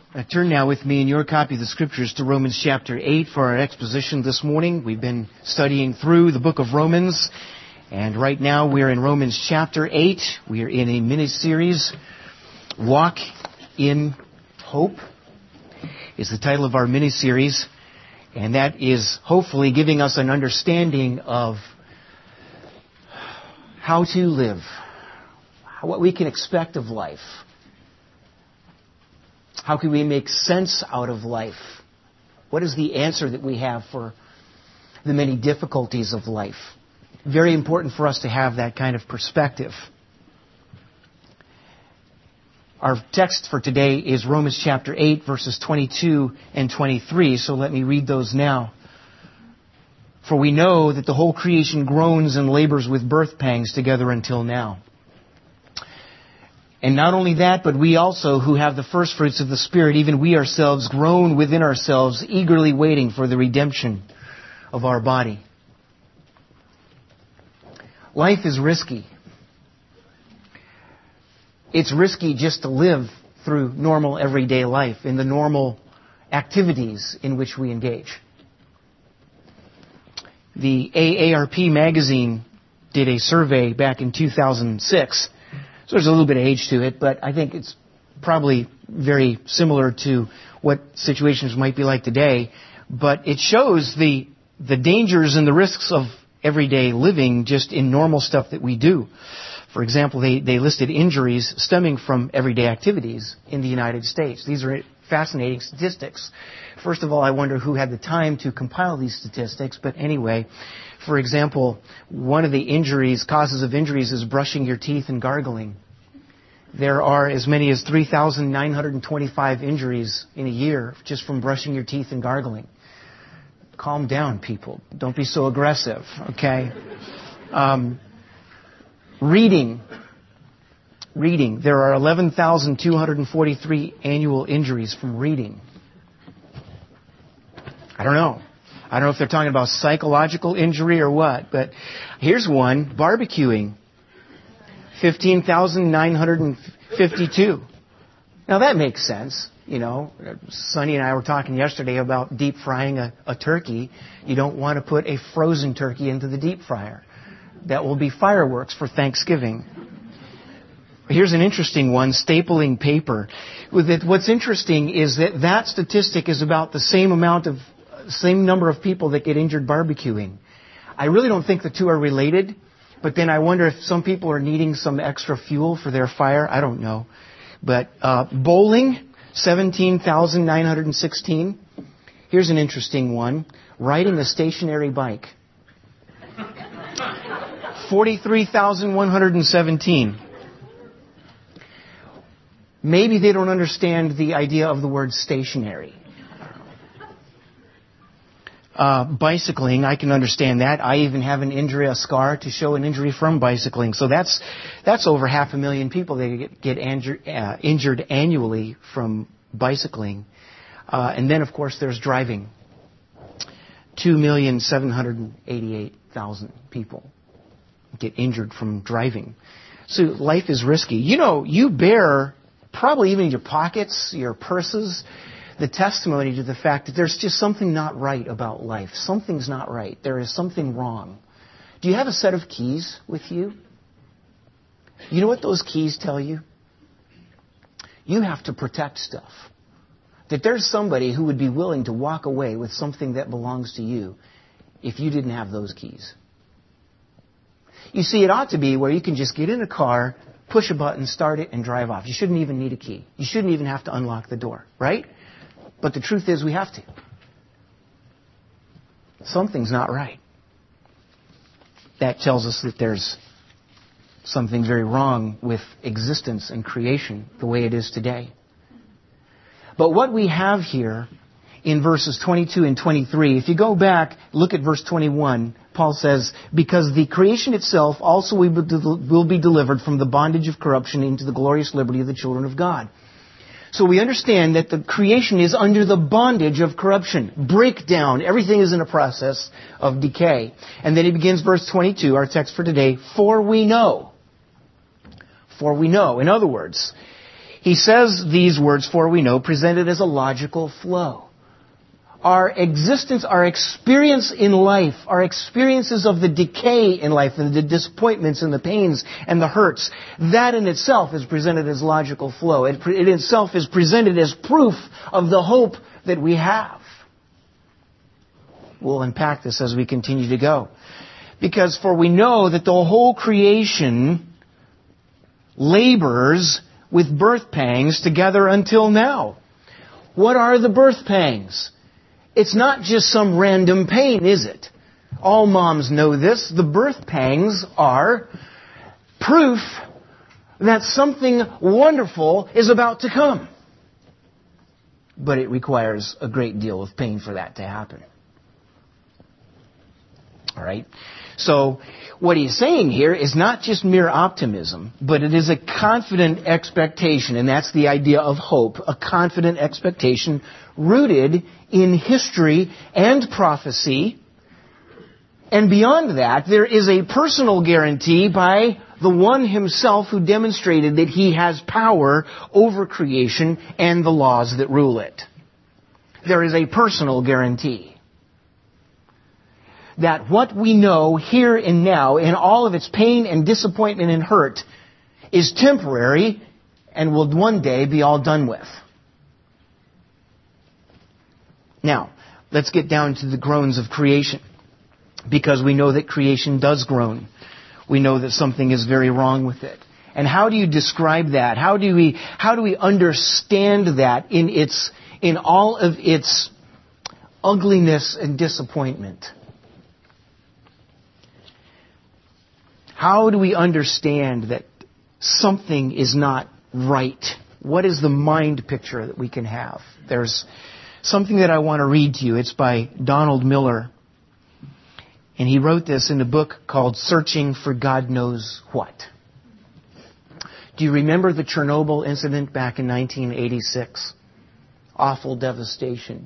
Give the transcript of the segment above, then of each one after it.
Turn now with me in your copy of the Scriptures to Romans chapter 8 for our exposition this morning. We've been studying through the book of Romans, and right now we're in Romans chapter 8. We are in a mini-series, Walk in Hope is the title of our mini-series, and that is hopefully giving us an understanding of how to live, what we can expect of life. How can we make sense out of life? What is the answer that we have for the many difficulties of life? Very important for us to have that kind of perspective. Our text for today is Romans chapter 8, verses 22 and 23, so let me read those now. For we know that the whole creation groans and labors with birth pangs together until now. And not only that, but we also, who have the first fruits of the Spirit, even we ourselves groan within ourselves, eagerly waiting for the redemption of our body. Life is risky. It's risky just to live through normal everyday life, in the normal activities in which we engage. The AARP magazine did a survey back in 2006. So there's a little bit of age to it, but I think it's probably very similar to what situations might be like today. But it shows the dangers and the risks of everyday living just in normal stuff that we do. For example, they listed injuries stemming from everyday activities in the United States. These are fascinating statistics. First of all, I wonder who had the time to compile these statistics. But anyway, for example, one of the causes of injuries is brushing your teeth and gargling. There are as many as 3,925 injuries in a year just from brushing your teeth and gargling. Calm down, people. Don't be so aggressive, okay? Reading. There are 11,243 annual injuries from reading. I don't know if they're talking about psychological injury or what, but here's one. Barbecuing. 15,952. Now that makes sense. You know, Sonny and I were talking yesterday about deep frying a turkey. You don't want to put a frozen turkey into the deep fryer. That will be fireworks for Thanksgiving. Here's an interesting one, stapling paper. What's interesting is that statistic is about the same number of people that get injured barbecuing. I really don't think the two are related, but then I wonder if some people are needing some extra fuel for their fire. I don't know. But bowling, 17,916. Here's an interesting one, riding a stationary bike. 43,117. Maybe they don't understand the idea of the word stationary. Bicycling, I can understand that. I even have an injury, a scar to show an injury from bicycling. So that's over 500,000 people that get injured annually from bicycling. And then, of course, there's driving. 2,788,000 people get injured from driving. So life is risky. You know, you bear, probably even in your pockets, your purses, the testimony to the fact that there's just something not right about life. Something's not right. There is something wrong. Do you have a set of keys with you? You know what those keys tell you? You have to protect stuff. That there's somebody who would be willing to walk away with something that belongs to you if you didn't have those keys. You see, it ought to be where you can just get in a car, push a button, start it, and drive off. You shouldn't even need a key. You shouldn't even have to unlock the door, right? But the truth is we have to. Something's not right. That tells us that there's something very wrong with existence and creation the way it is today. But what we have here in verses 22 and 23, if you go back, look at verse 21, Paul says, because the creation itself also will be delivered from the bondage of corruption into the glorious liberty of the children of God. So we understand that the creation is under the bondage of corruption, breakdown. Everything is in a process of decay. And then he begins verse 22, our text for today, for we know. In other words, He says these words, for we know, presented as a logical flow. Our existence, our experience in life, our experiences of the decay in life and the disappointments and the pains and the hurts, that in itself is presented as logical flow. It in itself is presented as proof of the hope that we have. We'll unpack this as we continue to go. Because for we know that the whole creation labors with birth pangs together until now. What are the birth pangs? It's not just some random pain, is it? All moms know this. The birth pangs are proof that something wonderful is about to come. But it requires a great deal of pain for that to happen. All right? So, what he's saying here is not just mere optimism, but it is a confident expectation, and that's the idea of hope, a confident expectation rooted in history and prophecy. And beyond that, there is a personal guarantee by the one himself who demonstrated that he has power over creation and the laws that rule it. There is a personal guarantee that what we know here and now, in all of its pain and disappointment and hurt, is temporary and will one day be all done with. Now, let's get down to the groans of creation, because we know that creation does groan. We know that something is very wrong with it. And how do you describe that? How do we understand that in all of its ugliness and disappointment? How do we understand that something is not right? What is the mind picture that we can have? There's something that I want to read to you. It's by Donald Miller. And he wrote this in a book called Searching for God Knows What. Do you remember the Chernobyl incident back in 1986? Awful devastation.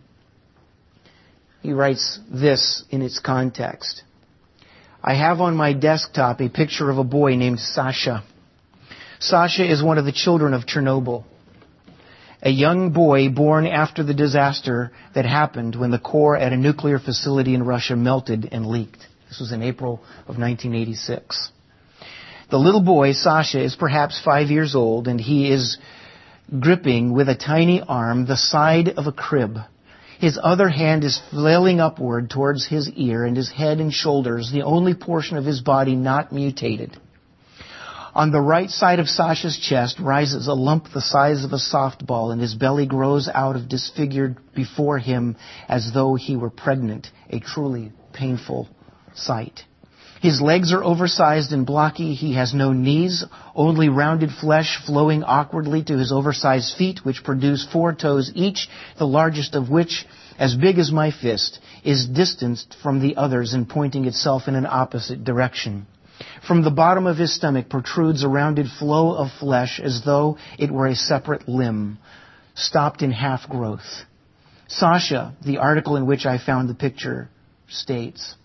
He writes this in its context. I have on my desktop a picture of a boy named Sasha. Sasha is one of the children of Chernobyl. A young boy born after the disaster that happened when the core at a nuclear facility in Russia melted and leaked. This was in April of 1986. The little boy, Sasha, is perhaps 5 years old, and he is gripping with a tiny arm the side of a crib. His other hand is flailing upward towards his ear, and his head and shoulders, the only portion of his body not mutated. On the right side of Sasha's chest rises a lump the size of a softball, and his belly grows out of disfigured before him as though he were pregnant, a truly painful sight. His legs are oversized and blocky. He has no knees, only rounded flesh flowing awkwardly to his oversized feet, which produce 4 toes each, the largest of which, as big as my fist, is distanced from the others and pointing itself in an opposite direction. From the bottom of his stomach protrudes a rounded flow of flesh as though it were a separate limb, stopped in half growth. Sasha, the article in which I found the picture, states,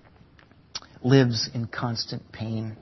lives in constant pain.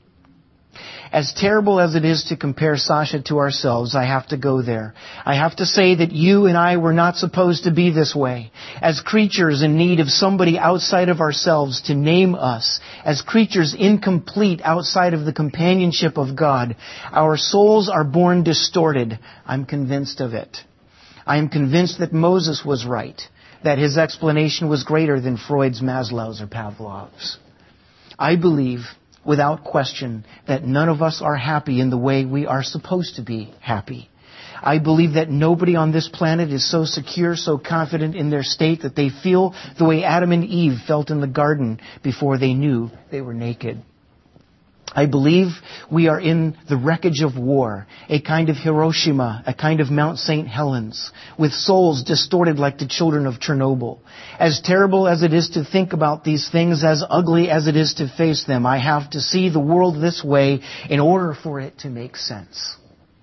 As terrible as it is to compare Sasha to ourselves, I have to go there. I have to say that you and I were not supposed to be this way. As creatures in need of somebody outside of ourselves to name us, as creatures incomplete outside of the companionship of God, our souls are born distorted. I'm convinced of it. I am convinced that Moses was right, that his explanation was greater than Freud's, Maslow's, or Pavlov's. I believe, without question, that none of us are happy in the way we are supposed to be happy. I believe that nobody on this planet is so secure, so confident in their state that they feel the way Adam and Eve felt in the garden before they knew they were naked. I believe we are in the wreckage of war, a kind of Hiroshima, a kind of Mount St. Helens, with souls distorted like the children of Chernobyl. As terrible as it is to think about these things, as ugly as it is to face them, I have to see the world this way in order for it to make sense.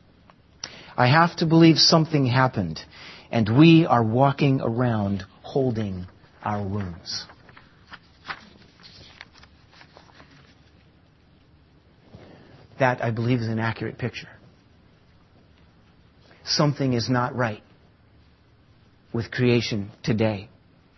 I have to believe something happened, and we are walking around holding our wounds. That, I believe, is an accurate picture. something is not right with creation today.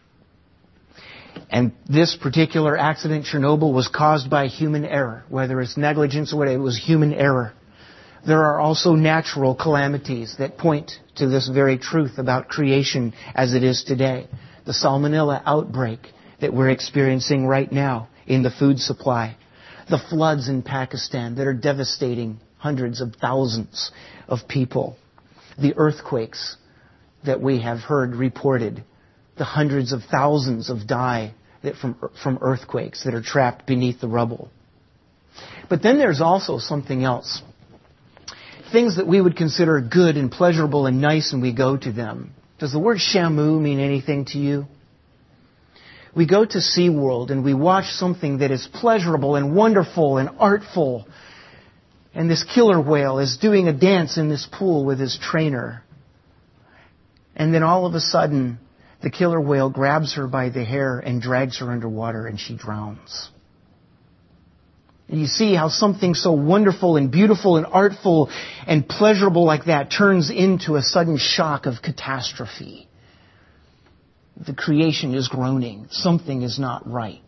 And this particular accident, Chernobyl, was caused by human error. Whether it's negligence or whatever, it was human error. There are also natural calamities that point to this very truth about creation as it is today. The salmonella outbreak that we're experiencing right now in the food supply. The floods in Pakistan that are devastating hundreds of thousands of people. The earthquakes that we have heard reported. The hundreds of thousands of die from earthquakes that are trapped beneath the rubble. But then there's also something else. Things that we would consider good and pleasurable and nice, and we go to them. Does the word shamu mean anything to you? We go to SeaWorld and we watch something that is pleasurable and wonderful and artful. And this killer whale is doing a dance in this pool with his trainer. And then all of a sudden, the killer whale grabs her by the hair and drags her underwater and she drowns. And you see how something so wonderful and beautiful and artful and pleasurable like that turns into a sudden shock of catastrophe. The creation is groaning. Something is not right.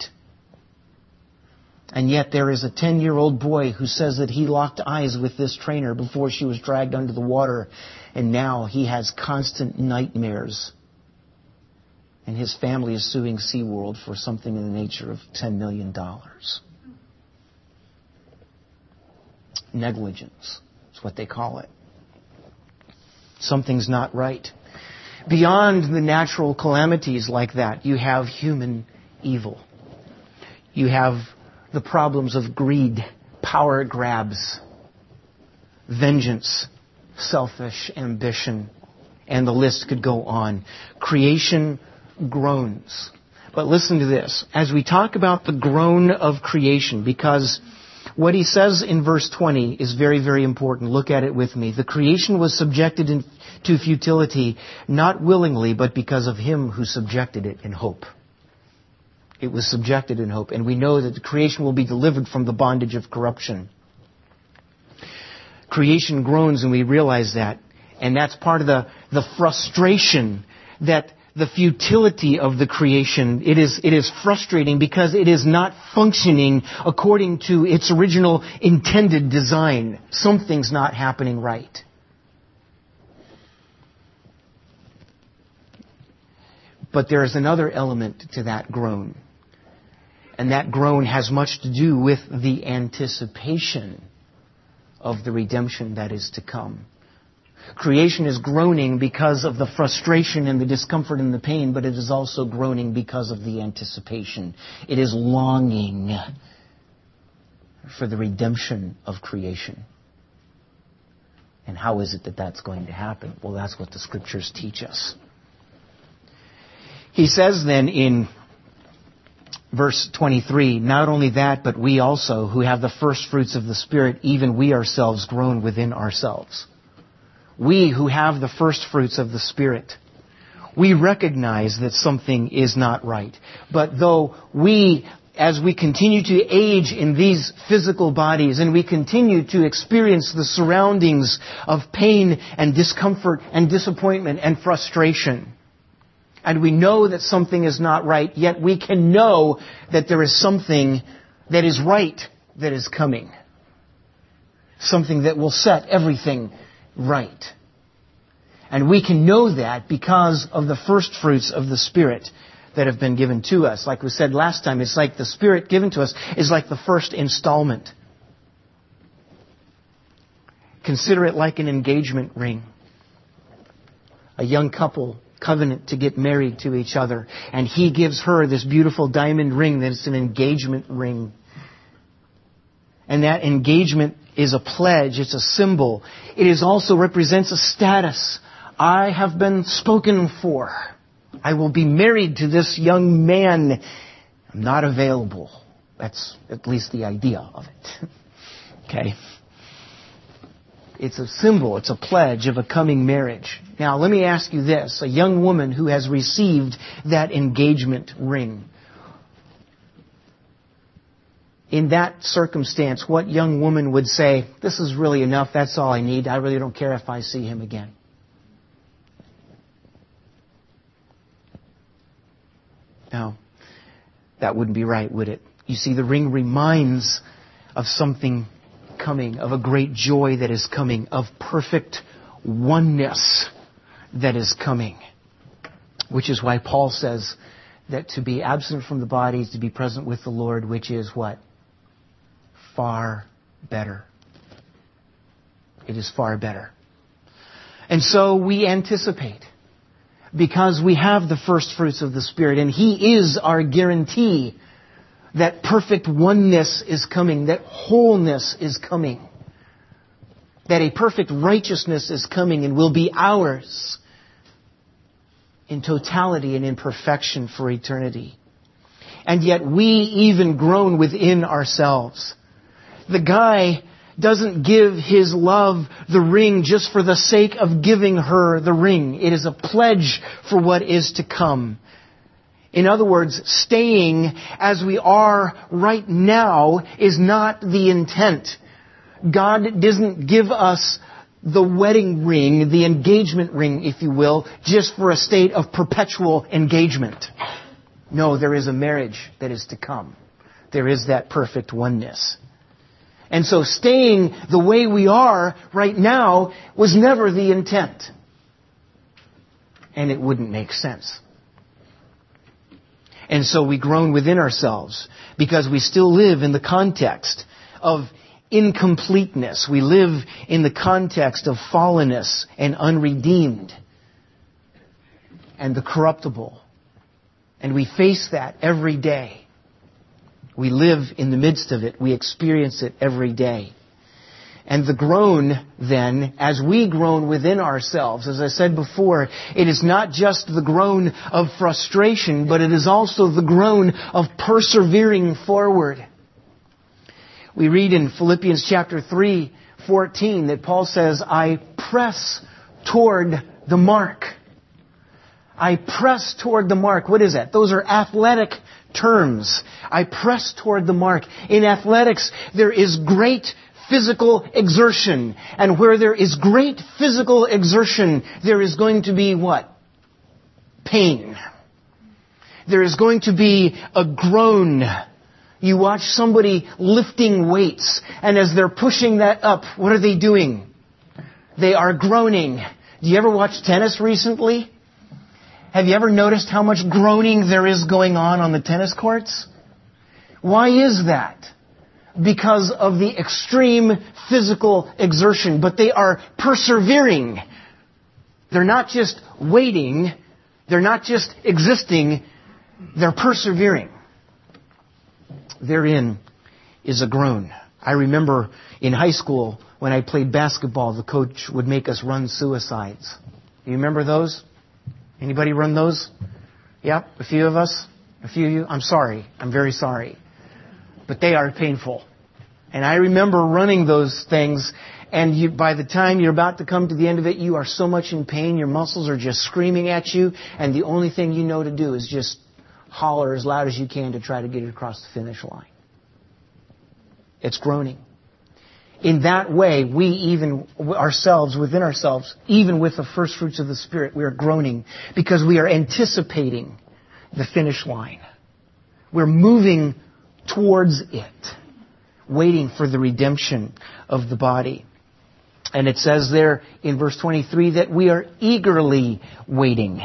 And yet there is a 10-year-old boy who says that he locked eyes with this trainer before she was dragged under the water. And now he has constant nightmares. And his family is suing SeaWorld for something in the nature of $10 million. Negligence is what they call it. Something's not right. Beyond the natural calamities like that, you have human evil. You have the problems of greed, power grabs, vengeance, selfish ambition, and the list could go on. Creation groans. But listen to this. As we talk about the groan of creation, because what he says in verse 20 is very, very important. Look at it with me. The creation was subjected to futility, not willingly, but because of him who subjected it in hope. It was subjected in hope. And we know that the creation will be delivered from the bondage of corruption. Creation groans, and we realize that. And that's part of the frustration that the futility of the creation. It is frustrating because it is not functioning according to its original intended design. Something's not happening right. But there is another element to that groan. And that groan has much to do with the anticipation of the redemption that is to come. Creation is groaning because of the frustration and the discomfort and the pain, but it is also groaning because of the anticipation. It is longing for the redemption of creation. And how is it that that's going to happen? Well, that's what the Scriptures teach us. He says then in verse 23, not only that, but we also, who have the first fruits of the Spirit, even we ourselves groan within ourselves. We who have the first fruits of the Spirit, we recognize that something is not right. But though we, as we continue to age in these physical bodies and we continue to experience the surroundings of pain and discomfort and disappointment and frustration, and we know that something is not right, yet we can know that there is something that is right that is coming. Something that will set everything right. And we can know that because of the first fruits of the Spirit that have been given to us. Like we said last time, it's like the Spirit given to us is like the first installment. Consider it like an engagement ring. A young couple covenant to get married to each other. And he gives her this beautiful diamond ring that is an engagement ring. And that engagement is a pledge. It's a symbol. It is also represents a status. I have been spoken for. I will be married to this young man. I'm not available. That's at least the idea of it. Okay. It's a symbol. It's a pledge of a coming marriage. Now, let me ask you this. A young woman who has received that engagement ring. In that circumstance, what young woman would say, this is really enough, that's all I need, I really don't care if I see him again? No, that wouldn't be right, would it? You see, the ring reminds of something coming, of a great joy that is coming, of perfect oneness that is coming. Which is why Paul says that to be absent from the body is to be present with the Lord, which is what? Far better. It is far better. And so we anticipate, because we have the first fruits of the Spirit, and He is our guarantee that perfect oneness is coming, that wholeness is coming, that a perfect righteousness is coming and will be ours in totality and in perfection for eternity. And yet we even groan within ourselves. The guy doesn't give his love the ring just for the sake of giving her the ring. It is a pledge for what is to come. In other words, staying as we are right now is not the intent. God doesn't give us the wedding ring, the engagement ring, if you will, just for a state of perpetual engagement. No, there is a marriage that is to come. There is that perfect oneness. And so staying the way we are right now was never the intent. And it wouldn't make sense. And so we groan within ourselves because we still live in the context of incompleteness. We live in the context of fallenness and unredeemed and the corruptible. And we face that every day. We live in the midst of it. We experience it every day. And the groan, then, as we groan within ourselves, as I said before, it is not just the groan of frustration, but it is also the groan of persevering forward. We read in Philippians chapter 3:14 that Paul says, I press toward the mark. I press toward the mark. What is that? Those are athletic terms. I press toward the mark. In athletics, there is great physical exertion. And where there is great physical exertion, there is going to be what? Pain. There is going to be a groan. You watch somebody lifting weights, and as they're pushing that up, what are they doing? They are groaning. Do you ever watch tennis recently? Have you ever noticed how much groaning there is going on the tennis courts? Why is that? Because of the extreme physical exertion. But they are persevering. They're not just waiting. They're not just existing. They're persevering. Therein is a groan. I remember in high school when I played basketball, the coach would make us run suicides. You remember those? Anybody run those? Yep, a few of us. A few of you. I'm sorry. I'm very sorry. But they are painful. And I remember running those things, and by the time you're about to come to the end of it, you are so much in pain, your muscles are just screaming at you, and the only thing you know to do is just holler as loud as you can to try to get it across the finish line. It's groaning. In that way, we even ourselves, within ourselves, even with the first fruits of the Spirit, we are groaning because we are anticipating the finish line. We're moving towards it, waiting for the redemption of the body. And it says there in verse 23 that we are eagerly waiting.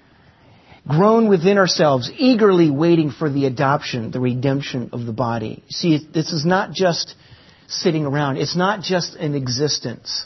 Groan within ourselves, eagerly waiting for the adoption, the redemption of the body. See, this is not just sitting around. It's not just an existence.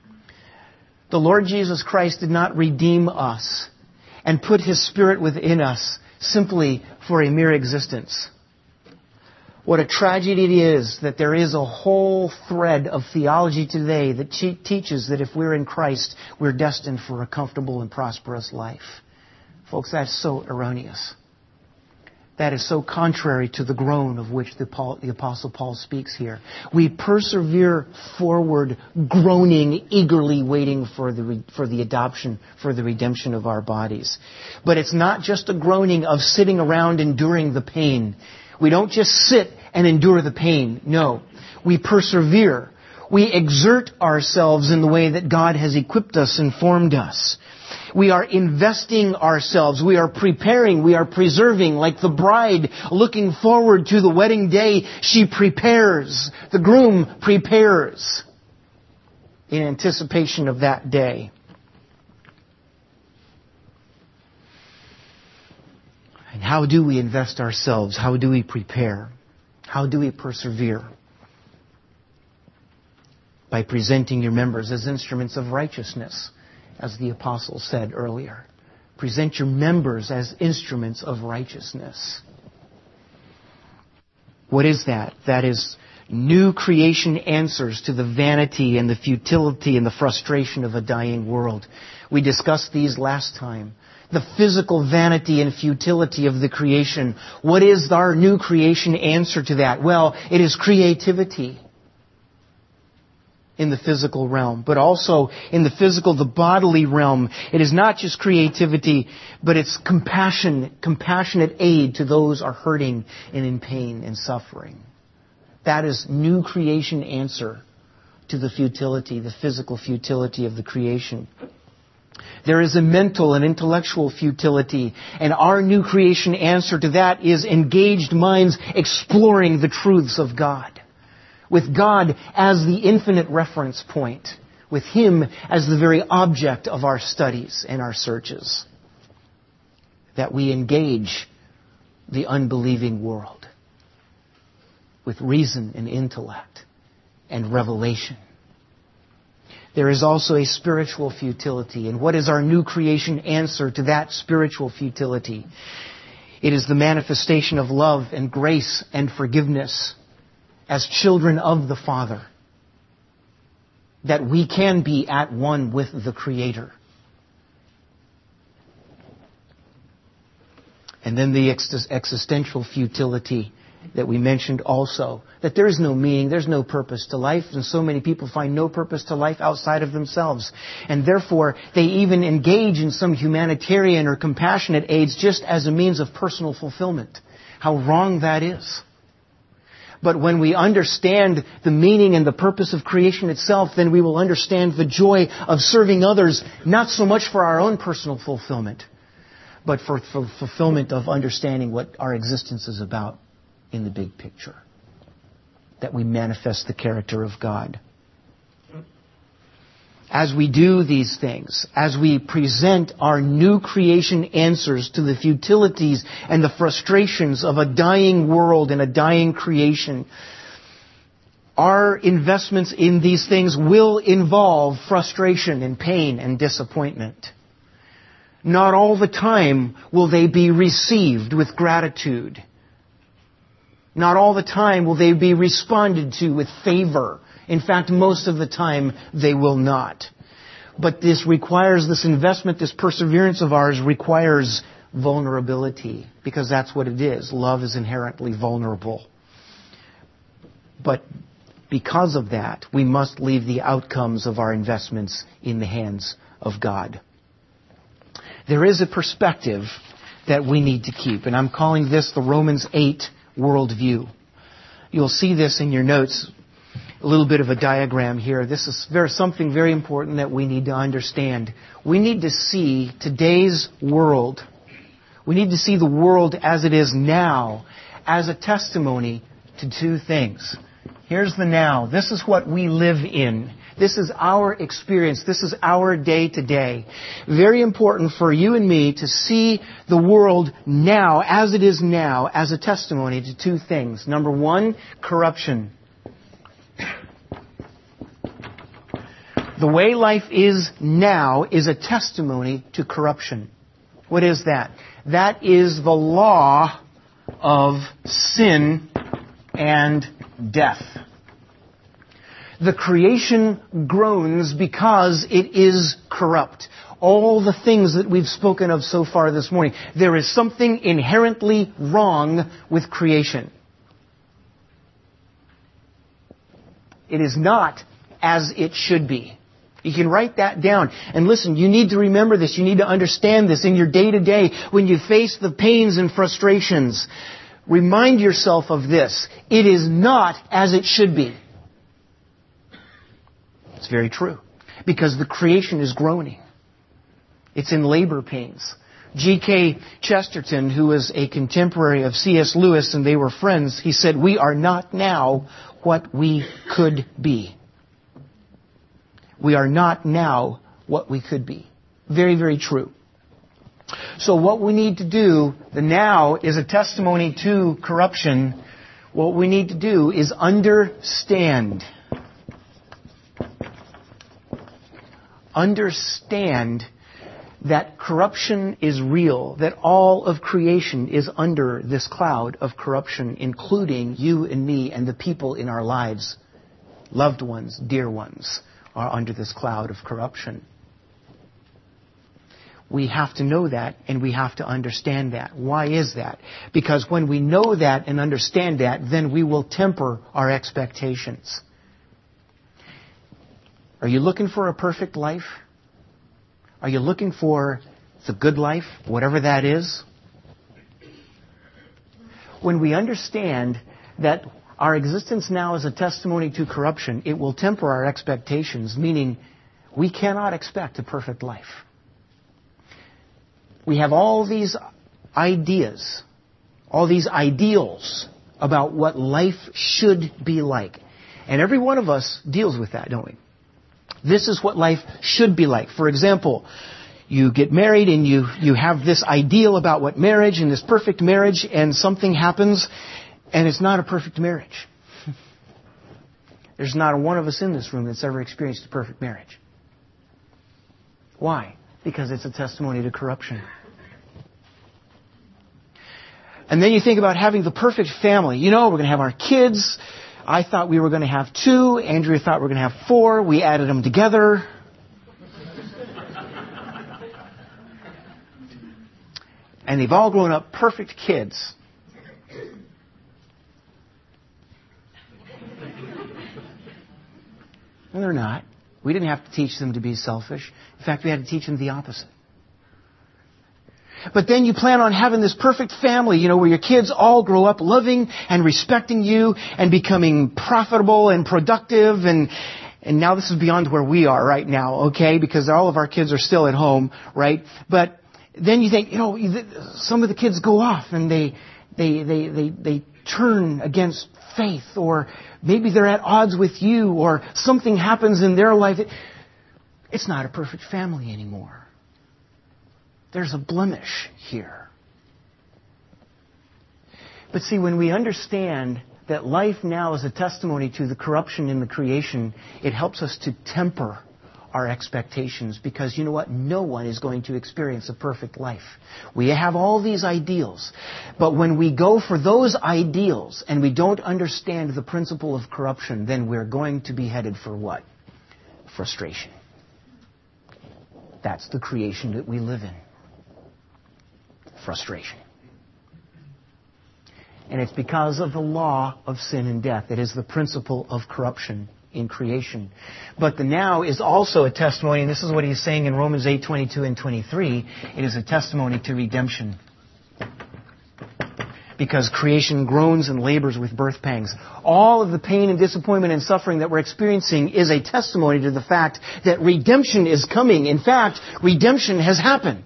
The Lord Jesus Christ did not redeem us and put His Spirit within us simply for a mere existence. What a tragedy it is that there is a whole thread of theology today that teaches that if we're in Christ, we're destined for a comfortable and prosperous life. Folks, that's so erroneous. That is so contrary to the groan of which the Apostle Paul speaks here. We persevere forward, groaning, eagerly waiting for the adoption, for the redemption of our bodies. But it's not just a groaning of sitting around enduring the pain. We don't just sit and endure the pain. No, we persevere. We exert ourselves in the way that God has equipped us and formed us. We are investing ourselves. We are preparing. We are preserving. Like the bride looking forward to the wedding day, she prepares. The groom prepares in anticipation of that day. And how do we invest ourselves? How do we prepare? How do we persevere? By presenting your members as instruments of righteousness, as the apostle said earlier. Present your members as instruments of righteousness. What is that? That is new creation answers to the vanity and the futility and the frustration of a dying world. We discussed these last time. The physical vanity and futility of the creation. What is our new creation answer to that? Well, it is creativity in the physical realm, but also in the physical, the bodily realm. It is not just creativity, but it's compassionate aid to those who are hurting and in pain and suffering. That is new creation answer to the futility, the physical futility of the creation. There is a mental and intellectual futility, and our new creation answer to that is engaged minds exploring the truths of God. With God as the infinite reference point, with Him as the very object of our studies and our searches. That we engage the unbelieving world with reason and intellect and revelation. There is also a spiritual futility. And what is our new creation answer to that spiritual futility? It is the manifestation of love and grace and forgiveness as children of the Father. That we can be at one with the Creator. And then the existential futility that we mentioned also. That there is no meaning, there's no purpose to life. And so many people find no purpose to life outside of themselves. And therefore, they even engage in some humanitarian or compassionate aids just as a means of personal fulfillment. How wrong that is. But when we understand the meaning and the purpose of creation itself, then we will understand the joy of serving others, not so much for our own personal fulfillment, but for fulfillment of understanding what our existence is about in the big picture. That we manifest the character of God. As we do these things, as we present our new creation answers to the futilities and the frustrations of a dying world and a dying creation, our investments in these things will involve frustration and pain and disappointment. Not all the time will they be received with gratitude. Not all the time will they be responded to with favor. In fact, most of the time they will not. But this investment, this perseverance of ours requires vulnerability. Because that's what it is. Love is inherently vulnerable. But because of that, we must leave the outcomes of our investments in the hands of God. There is a perspective that we need to keep. And I'm calling this the Romans 8 worldview. You'll see this in your notes. A little bit of a diagram here. This is something very important that we need to understand. We need to see today's world. We need to see the world as it is now as a testimony to two things. Here's the now. This is what we live in. This is our experience. This is our day to day. Very important for you and me to see the world now, as it is now, as a testimony to two things. Number one, corruption. The way life is now is a testimony to corruption. What is that? That is the law of sin and death. The creation groans because it is corrupt. All the things that we've spoken of so far this morning. There is something inherently wrong with creation. It is not as it should be. You can write that down. And listen, you need to remember this. You need to understand this in your day-to-day when you face the pains and frustrations. Remind yourself of this. It is not as it should be. It's very true. Because the creation is groaning. It's in labor pains. G.K. Chesterton, who was a contemporary of C.S. Lewis, and they were friends, he said, "We are not now what we could be." We are not now what we could be. Very, very true. So what we need to do, the now is a testimony to corruption. What we need to do is understand. Understand that corruption is real, that all of creation is under this cloud of corruption, including you and me and the people in our lives, loved ones, dear ones, are under this cloud of corruption. We have to know that, and we have to understand that. Why is that? Because when we know that and understand that, then we will temper our expectations. Are you looking for a perfect life? Are you looking for the good life, whatever that is? When we understand that our existence now is a testimony to corruption, it will temper our expectations, meaning we cannot expect a perfect life. We have all these ideas, all these ideals about what life should be like. And every one of us deals with that, don't we? This is what life should be like. For example, you get married and you have this ideal about what marriage and this perfect marriage, and something happens and it's not a perfect marriage. There's not one of us in this room that's ever experienced a perfect marriage. Why? Because it's a testimony to corruption. And then you think about having the perfect family. You know, we're going to have our kids. I thought we were going to have 2. Andrea thought we were going to have 4. We added them together. And they've all grown up perfect kids. No, they're not. We didn't have to teach them to be selfish. In fact, we had to teach them the opposite. But then you plan on having this perfect family, you know, where your kids all grow up loving and respecting you and becoming profitable and productive. And now this is beyond where we are right now, okay? Because all of our kids are still at home, right? But then you think, you know, some of the kids go off and they turn against faith, or maybe they're at odds with you, or something happens in their life. It's not a perfect family anymore. There's a blemish here. But see, when we understand that life now is a testimony to the corruption in the creation, it helps us to temper our expectations, because you know what? No one is going to experience a perfect life. We have all these ideals. But when we go for those ideals and we don't understand the principle of corruption, then we're going to be headed for what? Frustration. That's the creation that we live in. Frustration. And it's because of the law of sin and death. It is the principle of corruption in creation. But the now is also a testimony, and this is what he's saying in Romans 8:22 and 23. It is a testimony to redemption. Because creation groans and labors with birth pangs. All of the pain and disappointment and suffering that we're experiencing is a testimony to the fact that redemption is coming. In fact, redemption has happened.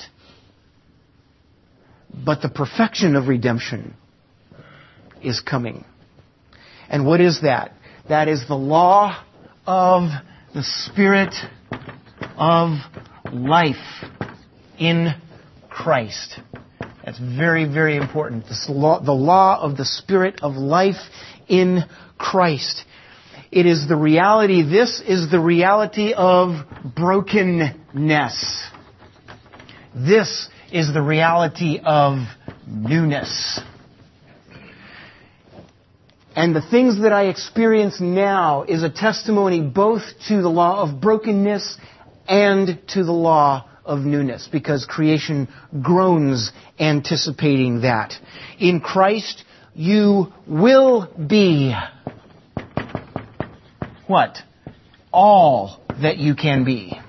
But the perfection of redemption is coming. And what is that? That is the law of the Spirit of life in Christ. That's very, very important. The law of the Spirit of life in Christ. It is the reality, this is the reality of brokenness. This is the reality of newness. And the things that I experience now is a testimony both to the law of brokenness and to the law of newness, because creation groans anticipating that. In Christ, you will be what? All that you can be.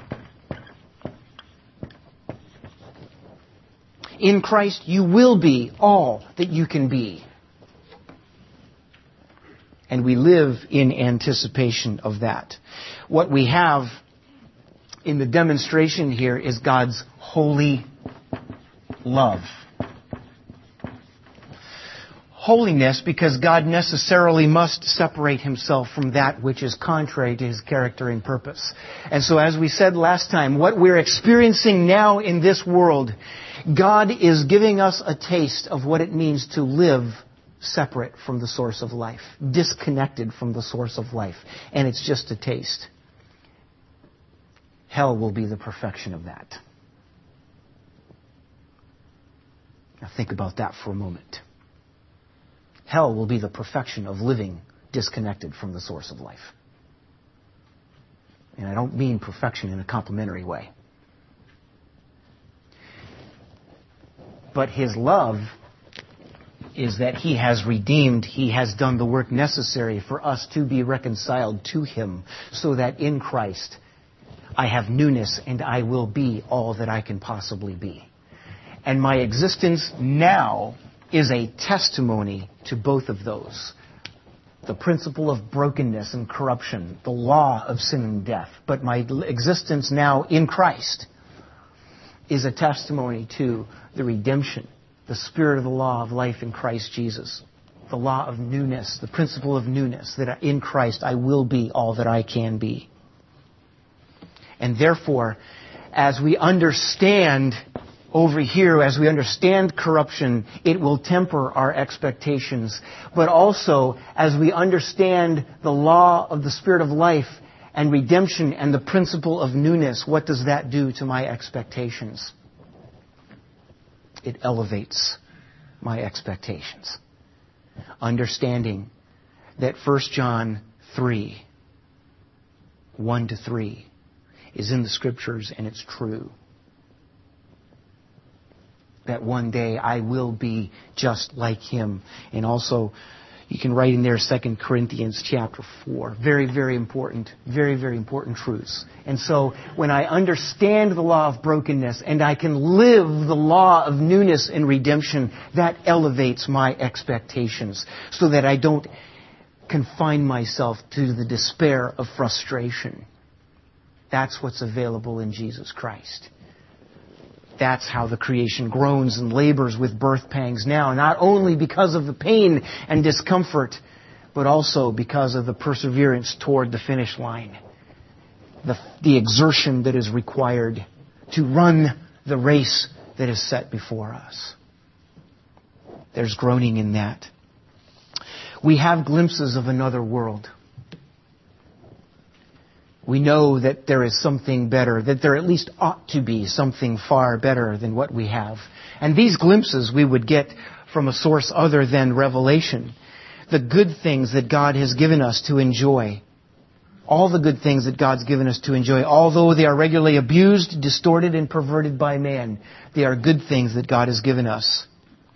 In Christ, you will be all that you can be. And we live in anticipation of that. What we have in the demonstration here is God's holy love. Holiness, because God necessarily must separate himself from that which is contrary to his character and purpose. And so, as we said last time, what we're experiencing now in this world, God is giving us a taste of what it means to live separate from the source of life, disconnected from the source of life. And it's just a taste. Hell will be the perfection of that. Now think about that for a moment. Hell will be the perfection of living disconnected from the source of life. And I don't mean perfection in a complimentary way. But his love is that he has redeemed, he has done the work necessary for us to be reconciled to him, so that in Christ I have newness and I will be all that I can possibly be. And my existence now is a testimony to both of those. The principle of brokenness and corruption, the law of sin and death. But my existence now in Christ is a testimony to the redemption, the spirit of the law of life in Christ Jesus. The law of newness, the principle of newness, that in Christ I will be all that I can be. And therefore, as we understand over here, as we understand corruption, it will temper our expectations. But also, as we understand the law of the Spirit of life and redemption and the principle of newness, what does that do to my expectations? It elevates my expectations. Understanding that 1 John 3, 1-3 is in the Scriptures and it's true. That one day I will be just like him. And also, you can write in there 2 Corinthians chapter 4. Very, very important. Very, very important truths. And so, when I understand the law of brokenness and I can live the law of newness and redemption, that elevates my expectations so that I don't confine myself to the despair of frustration. That's what's available in Jesus Christ. That's how the creation groans and labors with birth pangs now, not only because of the pain and discomfort, but also because of the perseverance toward the finish line. The exertion that is required to run the race that is set before us. There's groaning in that. We have glimpses of another world. We know that there is something better, that there at least ought to be something far better than what we have. And these glimpses we would get from a source other than Revelation. The good things that God has given us to enjoy. All the good things that God's given us to enjoy, although they are regularly abused, distorted, and perverted by man, they are good things that God has given us.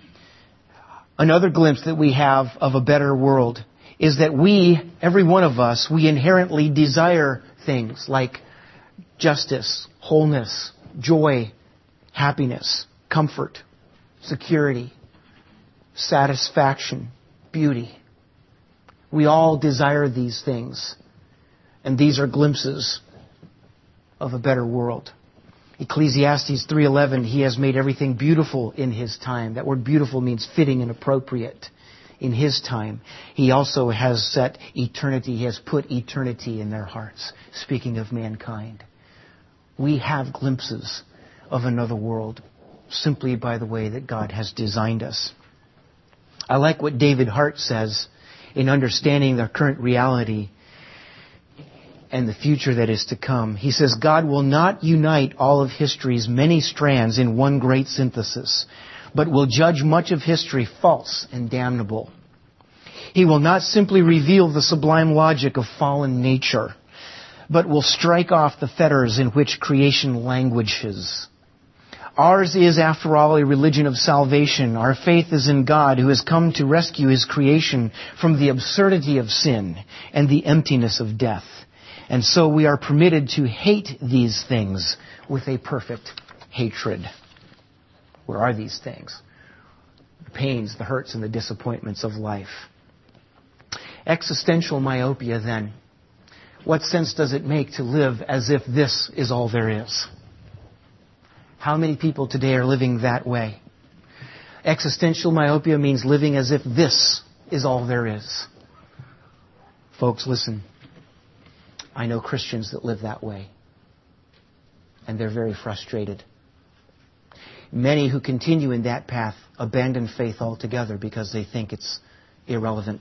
Another glimpse that we have of a better world is that we, every one of us, we inherently desire things like justice, wholeness, joy, happiness, comfort, security, satisfaction, beauty. We all desire these things. And these are glimpses of a better world. Ecclesiastes 3:11, he has made everything beautiful in his time. That word beautiful means fitting and appropriate. In his time, he also has set eternity. He has put eternity in their hearts. Speaking of mankind, we have glimpses of another world simply by the way that God has designed us. I like what David Hart says in understanding the current reality and the future that is to come. He says, God will not unite all of history's many strands in one great synthesis, but will judge much of history false and damnable. He will not simply reveal the sublime logic of fallen nature, but will strike off the fetters in which creation languishes. Ours is, after all, a religion of salvation. Our faith is in God, who has come to rescue His creation from the absurdity of sin and the emptiness of death. And so we are permitted to hate these things with a perfect hatred. What are these things? The pains, the hurts, and the disappointments of life. Existential myopia, then. What sense does it make to live as if this is all there is? How many people today are living that way? Existential myopia means living as if this is all there is. Folks, listen. I know Christians that live that way. And they're very frustrated. Many who continue in that path abandon faith altogether because they think it's irrelevant.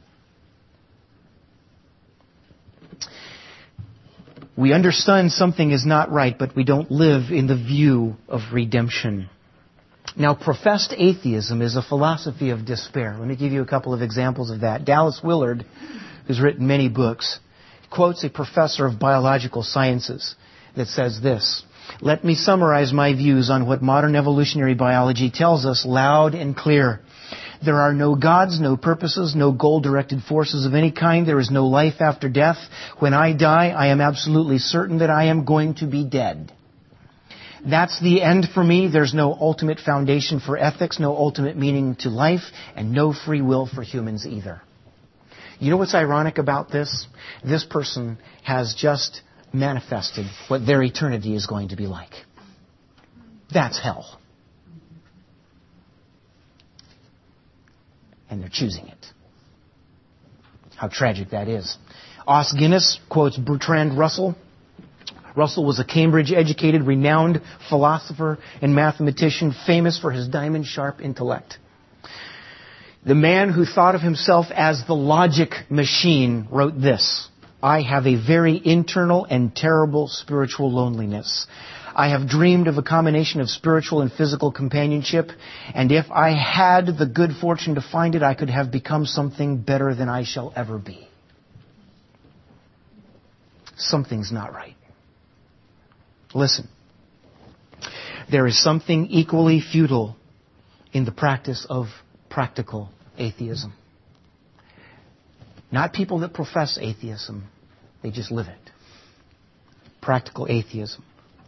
We understand something is not right, but we don't live in the view of redemption. Now, professed atheism is a philosophy of despair. Let me give you a couple of examples of that. Dallas Willard, who's written many books, quotes a professor of biological sciences that says this: "Let me summarize my views on what modern evolutionary biology tells us loud and clear. There are no gods, no purposes, no goal-directed forces of any kind. There is no life after death. When I die, I am absolutely certain that I am going to be dead. That's the end for me. There's no ultimate foundation for ethics, no ultimate meaning to life, and no free will for humans either." You know what's ironic about this? This person has just manifested what their eternity is going to be like. That's hell. And they're choosing it. How tragic that is. Os Guinness quotes Bertrand Russell. Russell was a Cambridge-educated, renowned philosopher and mathematician, famous for his diamond-sharp intellect. The man who thought of himself as the logic machine wrote this: "I have a very internal and terrible spiritual loneliness. I have dreamed of a combination of spiritual and physical companionship, and if I had the good fortune to find it, I could have become something better than I shall ever be." Something's not right. Listen, there is something equally futile in the practice of practical atheism. Not people that profess atheism, they just live it. Practical atheism.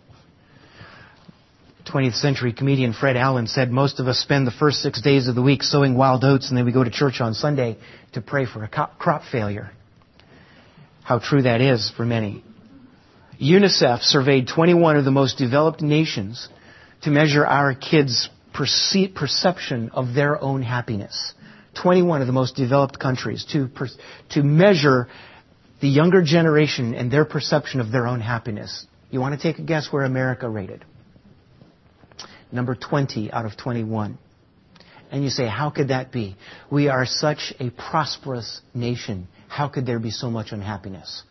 20th century comedian Fred Allen said most of us spend the first 6 days of the week sowing wild oats, and then we go to church on Sunday to pray for a crop failure. How true that is for many. UNICEF surveyed 21 of the most developed nations to measure our kids' perception of their own happiness. 21 of the most developed countries to measure the younger generation and their perception of their own happiness. You want to take a guess where America rated? Number 20 out of 21. And you say, how could that be? We are such a prosperous nation. How could there be so much unhappiness?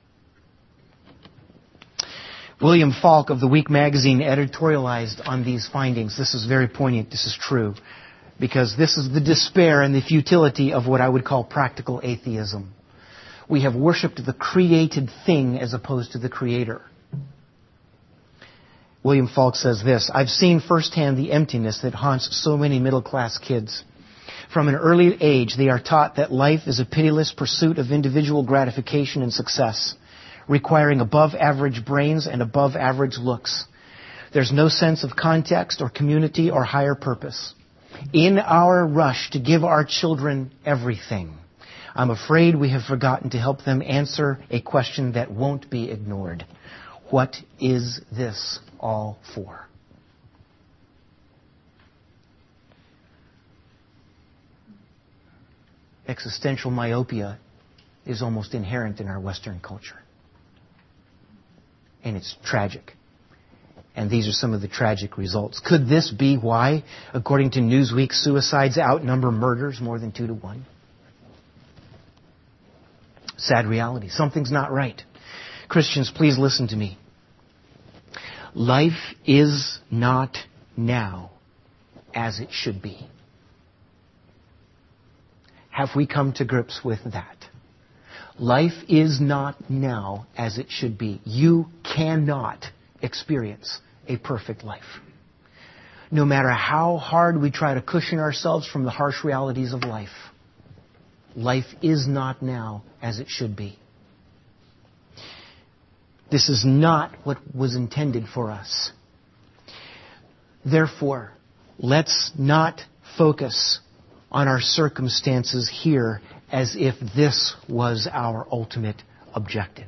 William Falk of The Week magazine editorialized on these findings. This is very poignant. This is true. Because this is the despair and the futility of what I would call practical atheism. We have worshipped the created thing as opposed to the Creator. William Falk says this: "I've seen firsthand the emptiness that haunts so many middle-class kids. From an early age, they are taught that life is a pitiless pursuit of individual gratification and success, requiring above-average brains and above-average looks. There's no sense of context or community or higher purpose. In our rush to give our children everything, I'm afraid we have forgotten to help them answer a question that won't be ignored. What is this all for?" Existential myopia is almost inherent in our Western culture. And it's tragic. And these are some of the tragic results. Could this be why, according to Newsweek, suicides outnumber murders more than 2 to 1? Sad reality. Something's not right. Christians, please listen to me. Life is not now as it should be. Have we come to grips with that? Life is not now as it should be. You cannot experience a perfect life. No matter how hard we try to cushion ourselves from the harsh realities of life, life is not now as it should be. This is not what was intended for us. Therefore, let's not focus on our circumstances here as if this was our ultimate objective.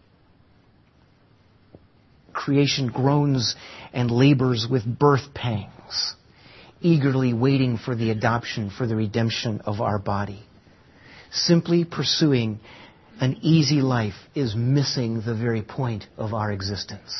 Creation groans and labors with birth pangs, eagerly waiting for the adoption, for the redemption of our body. Simply pursuing an easy life is missing the very point of our existence.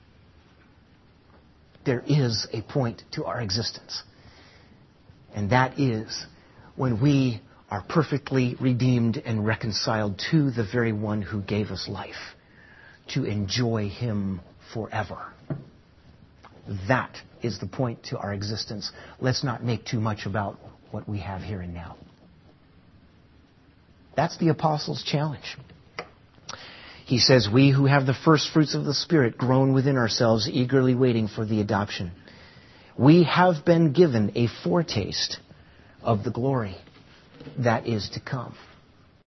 There is a point to our existence. And that is when we are perfectly redeemed and reconciled to the very one who gave us life, to enjoy Him forever. That is the point to our existence. Let's not make too much about what we have here and now. That's the apostle's challenge. He says, we who have the first fruits of the Spirit groan within ourselves, eagerly waiting for the adoption. We have been given a foretaste of the glory that is to come.